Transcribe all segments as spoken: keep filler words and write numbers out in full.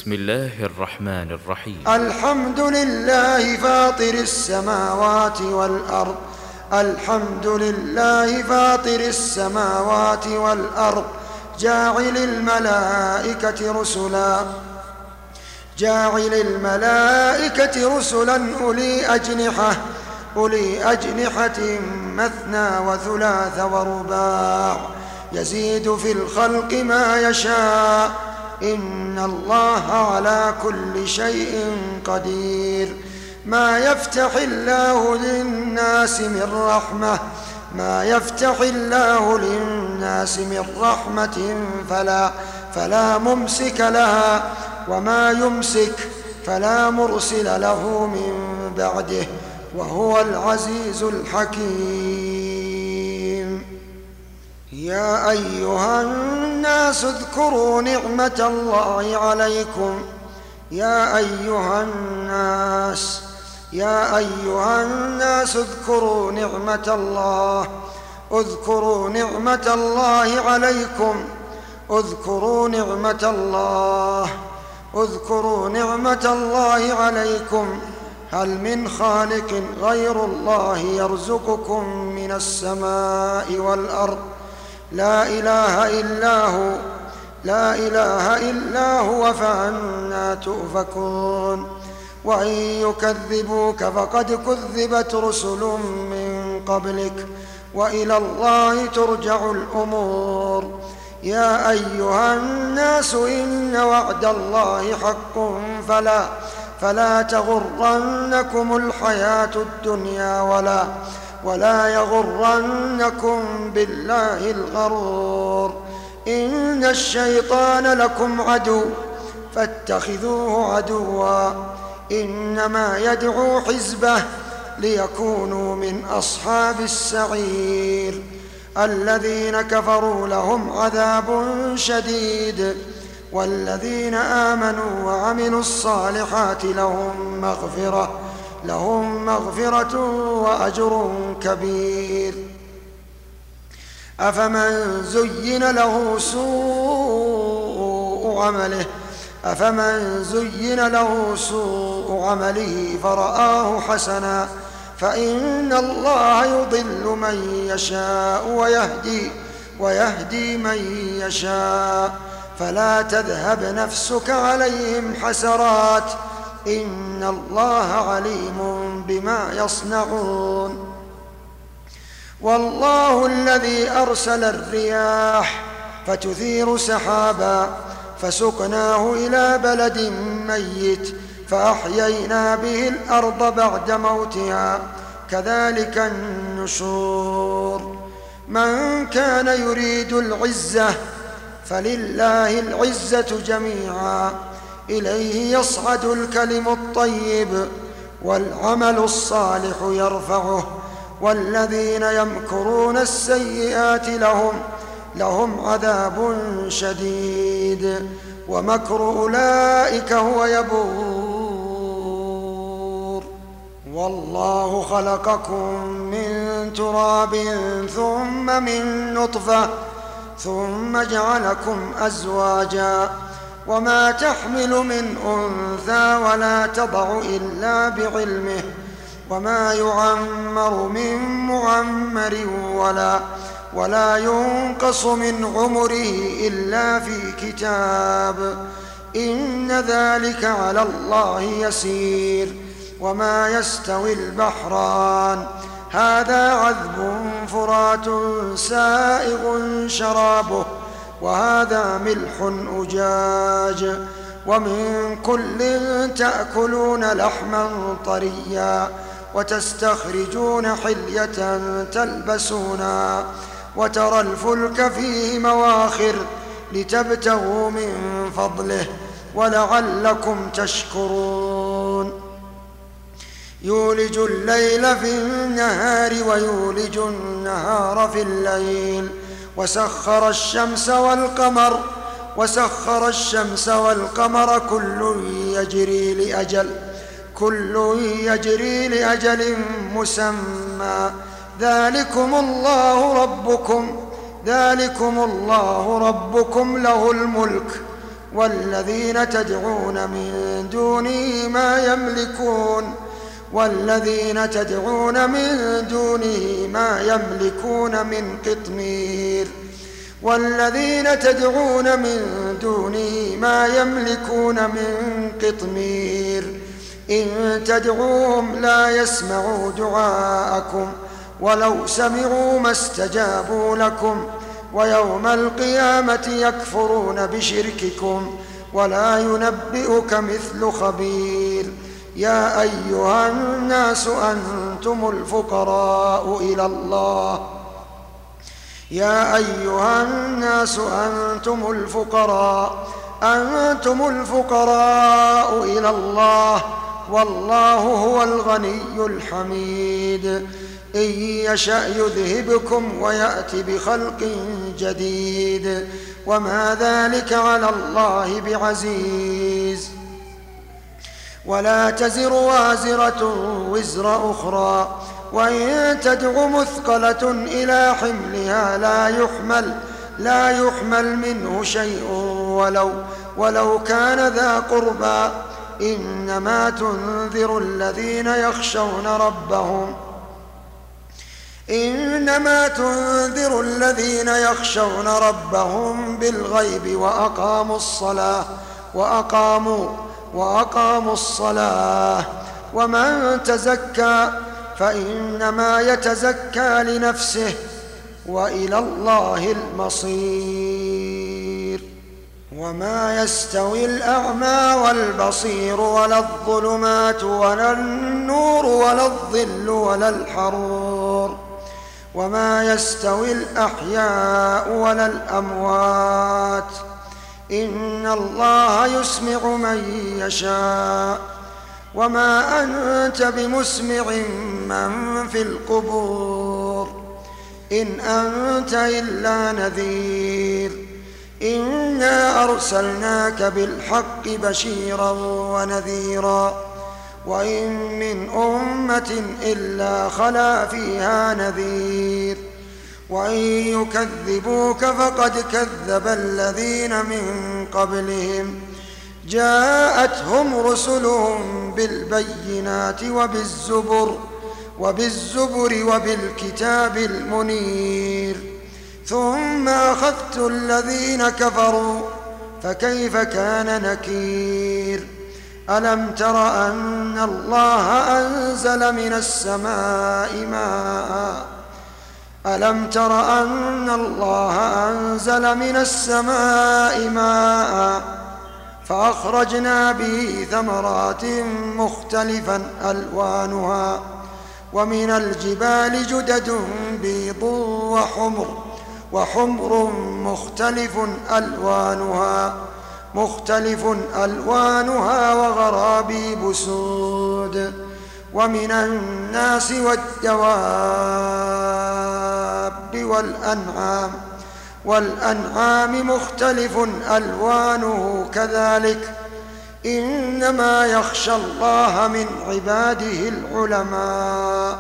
بسم الله الرحمن الرحيم. الحمد لله فاطر السماوات والأرض الحمد لله فاطر السماوات والأرض جاعل الملائكة رسلا جاعل الملائكة رسلا أولي أجنحة أولي أجنحة مثنى وثلاث ورباع يزيد في الخلق ما يشاء إن الله على كل شيء قدير. ما يفتح الله للناس من رحمة ما يفتح الله للناس من رحمة فلا فلا ممسك لها وما يمسك فلا مرسل له من بعده وهو العزيز الحكيم. يا أيها الناس اذكروا نعمة الله عليكم يا أيها الناس يا أيها الناس اذكروا نعمة الله اذكروا نعمة الله عليكم اذكروا نعمة الله اذكروا نعمة الله عليكم هل من خالق غير الله يرزقكم من السماء والأرض لا إله إلا هو لا إله إلا هو فأنى تؤفكون. وإن يكذبوك فقد كذبت رسل من قبلك وإلى الله ترجع الأمور. يا أيها الناس إن وعد الله حق فلا فلا تغرنكم الحياة الدنيا ولا ولا يغرنكم بالله الغرور. إن الشيطان لكم عدو فاتخذوه عدوا إنما يدعو حزبه ليكونوا من أصحاب السعير. الذين كفروا لهم عذاب شديد والذين آمنوا وعملوا الصالحات لهم مغفرة لهم مغفرة وأجر كبير. أفمن زين له سوء عمله أفمن زين له سوء عمله فرآه حسنا فإن الله يضل من يشاء ويهدي ويهدي من يشاء فلا تذهب نفسك عليهم حسرات إن الله عليم بما يصنعون. والله الذي أرسل الرياح فتثير سحابا فسقناه إلى بلد ميت فأحيينا به الأرض بعد موتها كذلك النشور. من كان يريد العزة فلله العزة جميعا إليه يصعد الكلم الطيب والعمل الصالح يرفعه. والذين يمكرون السيئات لهم لهم عذاب شديد ومكر أولئك هو يبور. والله خلقكم من تراب ثم من نطفة ثم جعلكم أزواجا وما تحمل من أنثى ولا تضع إلا بعلمه وما يعمر من معمر ولا ولا ينقص من عمره إلا في كتاب إن ذلك على الله يسير. وما يستوي البحران هذا عذب فرات سائغ شرابه وهذا ملح أجاج ومن كل تأكلون لحما طريا وتستخرجون حلية تلبسونها وترى الفلك فيه مواخر لتبتغوا من فضله ولعلكم تشكرون. يولج الليل في النهار ويولج النهار في الليل وسخر الشمس والقمر وسخر الشمس والقمر كل يجري لأجل كل يجري لأجل مسمى ذلكم الله ربكم ذلكم الله ربكم له الملك والذين تدعون من دونه ما يملكون والذين تدعون من دونه ما يملكون من قطمير والذين تدعون من دونه ما يملكون من قطمير إن تدعوهم لا يسمعوا دعاءكم ولو سمعوا ما استجابوا لكم ويوم القيامة يكفرون بشرككم ولا ينبئك مثل خبير يا أيها الناس أنتم الفقراء إلى الله يا أيها الناس أنتم الفقراء أنتم الفقراء إلى الله والله هو الغني الحميد إن يشأ يذهبكم ويأت بخلق جديد وما ذلك على الله بعزيز ولا تزر وازرة وزر أخرى وإن تدع مثقلة إلى حملها لا يحمل لا يحمل منه شيء ولو ولو كان ذا قربى إنما تنذر الذين يخشون ربهم إنما تنذر الذين يخشون ربهم بالغيب وأقاموا الصلاة وأقاموا وأقاموا الصلاة ومن تزكى فإنما يتزكى لنفسه وإلى الله المصير وما يستوي الأعمى والبصير ولا الظلمات ولا النور ولا الظل ولا الحرور وما يستوي الأحياء ولا الأموات إن الله يسمع من يشاء وما أنت بمسمع من في القبور إن أنت إلا نذير إنا أرسلناك بالحق بشيرا ونذيرا وإن من أمة إلا خلا فيها نذير وإن يكذبوك فقد كذب الذين من قبلهم جاءتهم رسلهم بالبينات وبالزبر وبالزبر وبالكتاب المنير ثم أخذت الذين كفروا فكيف كان نكير ألم تر أن الله أنزل من السماء ماء ألم تر أن الله أنزل من السماء ماء فأخرجنا به ثمرات مختلفا ألوانها ومن الجبال جدد بيض وحمر وحمر مختلف ألوانها مختلف ألوانها وغرابيب سود ومن الناس والدواب والأنعام والأنعام مختلف ألوانه كذلك إنما يخشى الله من عباده العلماء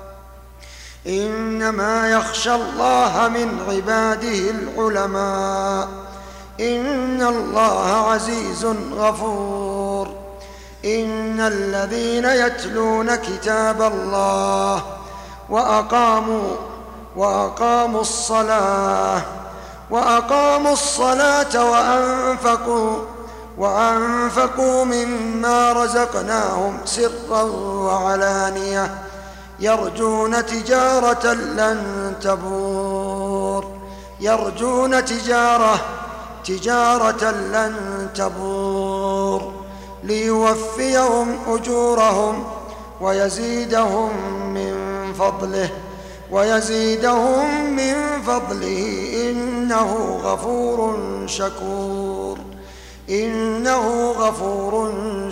إنما يخشى الله من عباده العلماء إن الله عزيز غفور إن الذين يتلون كتاب الله وأقاموا وأقاموا الصلاة وأقاموا الصلاة وأنفقوا وأنفقوا مما رزقناهم سرا وعلانية يرجون تجارة لن تبور يرجون تجارة تجارة لن تبور ليوفيهم أجورهم ويزيدهم من فضله ويزيدهم من فضله إنه غفور شكور إنه غفور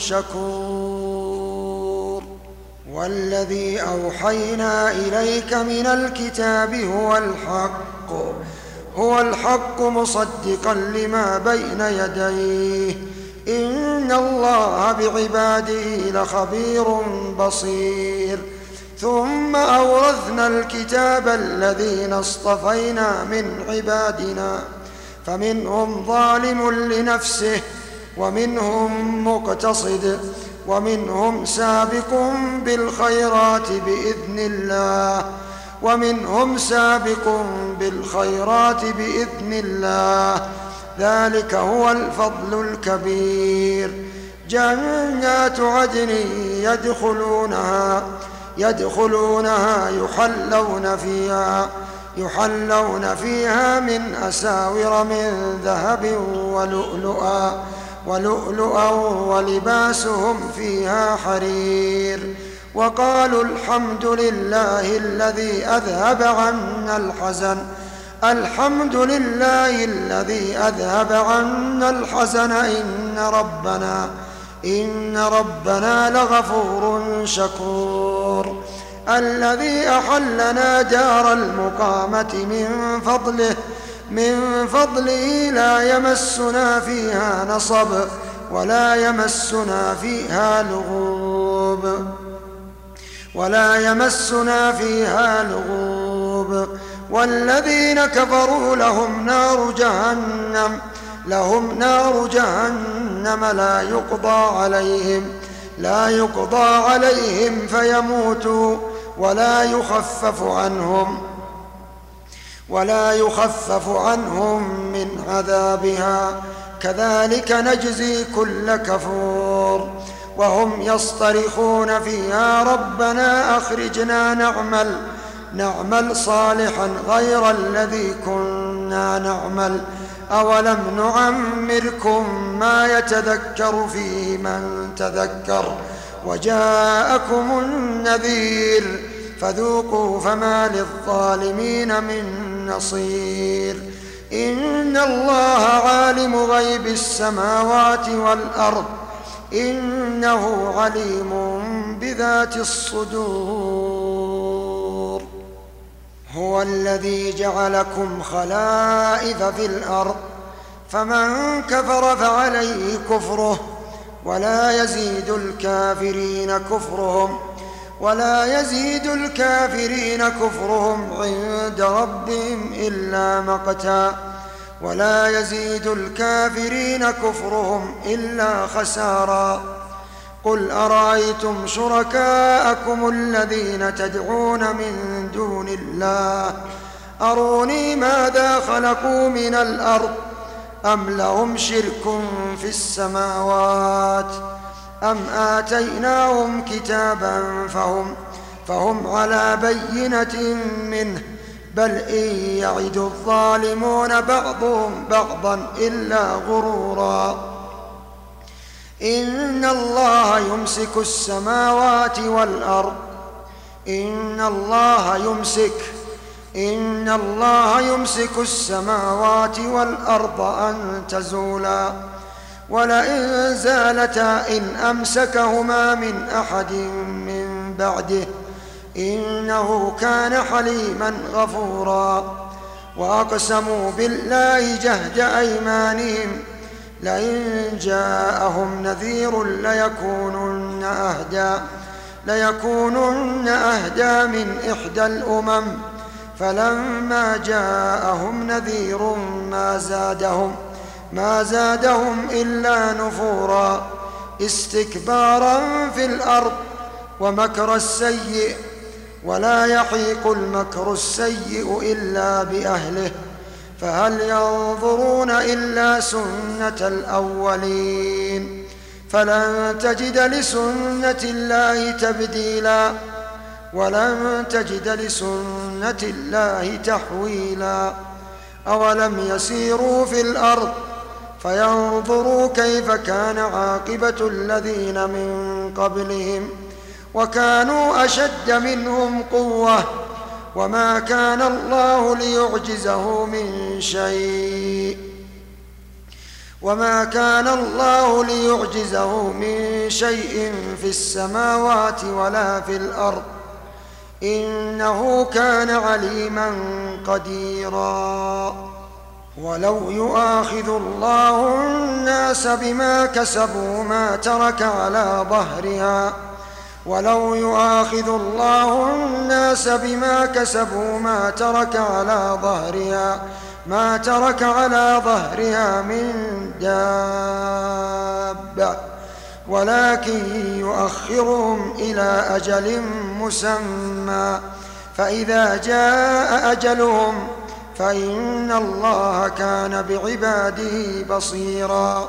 شكور والذي أوحينا إليك من الكتاب هو الحق هو الحق مصدقا لما بين يديه إن الله بعباده لخبير بصير ثم أورثنا الكتاب الذين اصطفينا من عبادنا فمنهم ظالم لنفسه ومنهم مقتصد ومنهم سابق بالخيرات بإذن الله ومنهم سابق بالخيرات بإذن الله ذلك هو الفضل الكبير. جنات عدن يدخلونها يدخلونها يحلون فيها يحلون فيها من أساور من ذهب ولؤلؤا ولؤلؤا ولباسهم فيها حرير. وقالوا الحمد لله الذي أذهب عنا الحزن الحمد لله الذي أذهب عنا الحزن إن ربنا إن ربنا لغفور شكور. الذي أحلنا دار المقامة من فضله من فضله لا يمسنا فيها نصب ولا يمسنا فيها لغوب ولا يمسنا فيها لغوب. والذين كفروا لهم نار جهنم لهم نار جهنم لا يقضى عليهم لا يقضى عليهم فيموتوا ولا يخفف عنهم ولا يخفف عنهم من عذابها كذلك نجزي كل كفور. وهم يصطرخون فيها ربنا أخرجنا نعمل نعمل صالحا غير الذي كنا نعمل أولم نعمركم ما يتذكر فيه من تذكر وجاءكم النذير فذوقوا فما للظالمين من نصير. إن الله عالم غيب السماوات والأرض إنه عليم بذات الصدور. هو الذي جعلكم خلائف في الأرض فمن كفر فعليه كفره ولا يزيد الكافرين كفرهم ولا يزيد الكافرين كفرهم عند ربهم إلا مقتا ولا يزيد الكافرين كفرهم إلا خسارا. قل أرأيتم شركاءكم الذين تدعون من دون الله أروني ماذا خلقوا من الأرض أم لهم شرك في السماوات أم آتيناهم كتابا فهم, فهم على بينة منه بل إن يعد الظالمون بعضهم بعضا إلا غرورا. إن الله يمسك السماوات والأرض إن الله يمسك إن الله يمسك السماوات والأرض أن تزولا ولئن زالتا إن أمسكهما من أحد من بعده إنه كان حليما غفورا. وأقسموا بالله جهد أيمانهم لئن جاءهم نذير ليكونن أهدى ليكونن أهدى من إحدى الأمم فلما جاءهم نذير ما زادهم ما زادهم إلا نفورا استكبارا في الأرض ومكر السيء ولا يحيق المكر السيء إلا بأهله فهل ينظرون إلا سنة الأولين فلن تجد لسنة الله تبديلا ولن تجد لسنة الله تحويلا. أولم يسيروا في الأرض فينظروا كيف كان عاقبة الذين من قبلهم وكانوا أشد منهم قوة وما كان الله ليعجزه من شيء وما كان الله ليعجزه من شيء في السماوات ولا في الأرض إنه كان عليما قديرا. ولو يؤاخذ الله الناس بما كسبوا ما ترك على ظهرها ولو يؤاخذ الله الناس بما كسبوا ما ترك على ظهرها ما ترك على ظهرها من دابة ولكن يؤخرهم إلى أجل مسمى فإذا جاء أجلهم فإن الله كان بعباده بصيرا.